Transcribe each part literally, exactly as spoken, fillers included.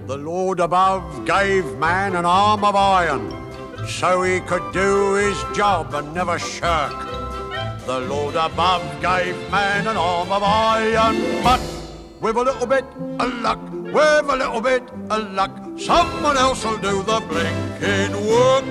The Lord above gave man an arm of iron, so he could do his job and never shirk. The Lord above gave man an arm of iron, but with a little bit of luck, with a little bit of luck, someone else will do the blinking work.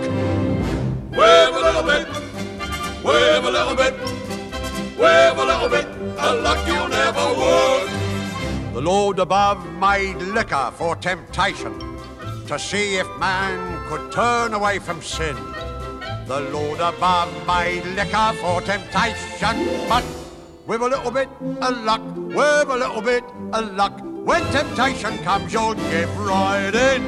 With a little bit, with a little bit, with a little bit of luck, you'll never work. The Lord above made liquor for temptation, to see if man could turn away from sin. The Lord above made liquor for temptation, but with a little bit of luck, with a little bit of luck, when temptation comes, you'll give right in.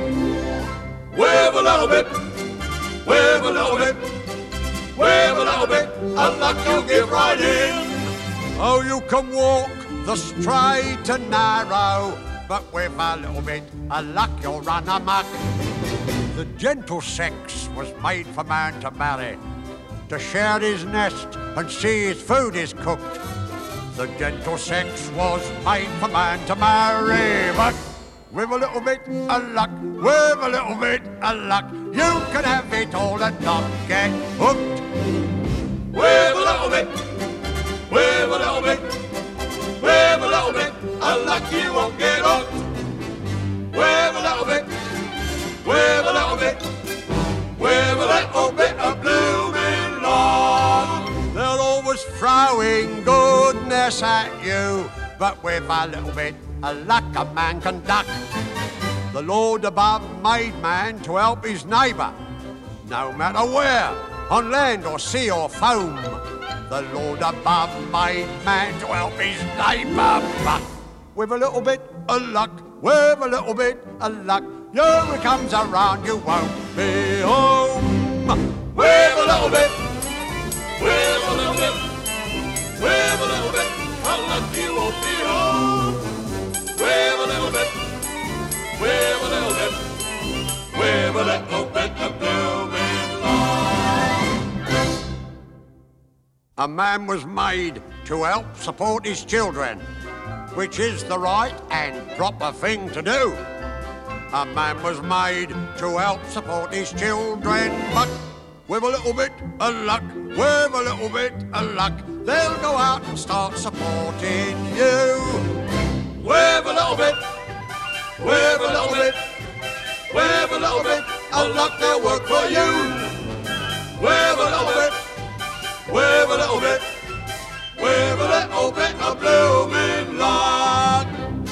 With a little bit, with a little bit, with a little bit of luck, you'll give right in. Oh, you can walk the straight and narrow, but with a little bit of luck, you'll run amok. The gentle sex was made for man to marry, to share his nest and see his food is cooked. The gentle sex was made for man to marry, but with a little bit of luck, with a little bit of luck, you can have it all and not get hooked. With a little bit, with a little bit, with a little bit of luck, you won't get hooked. With a little bit, with a little bit, with a little bit of blooming luck. They're always throwing goodness at you, but with a little bit of luck a man can duck. The Lord above made man to help his neighbour, no matter where, on land or sea or foam. The Lord above made man to help his neighbour, but with a little bit of luck, with a little bit of luck, you it comes around, you won't be home. With a little bit, with a little bit, with a little bit of luck, you won't be home. With a little bit, with a little bit, with a little bit of blooming luck. A man was made to help support his children, which is the right and proper thing to do. A man was made to help support his children, but with a little bit of luck, with a little bit of luck, they'll go out and start supporting you. With a little bit, with a little bit, with a little bit of luck, they'll work for you. With a little bit, with a little bit, with a little bit of blooming luck.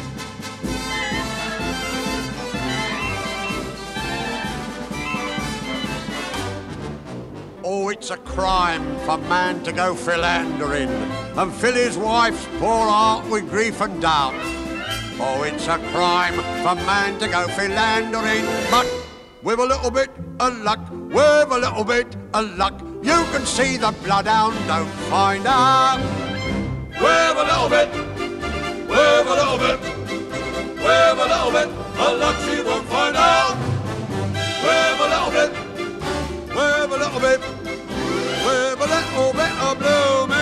Oh, it's a crime for man to go philandering and fill his wife's poor heart with grief and doubt. Oh, it's a crime for man to go philandering, but with a little bit of luck, with a little bit of luck, you can see the bloodhound don't find out. With a little bit, with a little bit, with a little bit of luck, she won't find out. With a little bit, with a little bit, with a little bit of blooming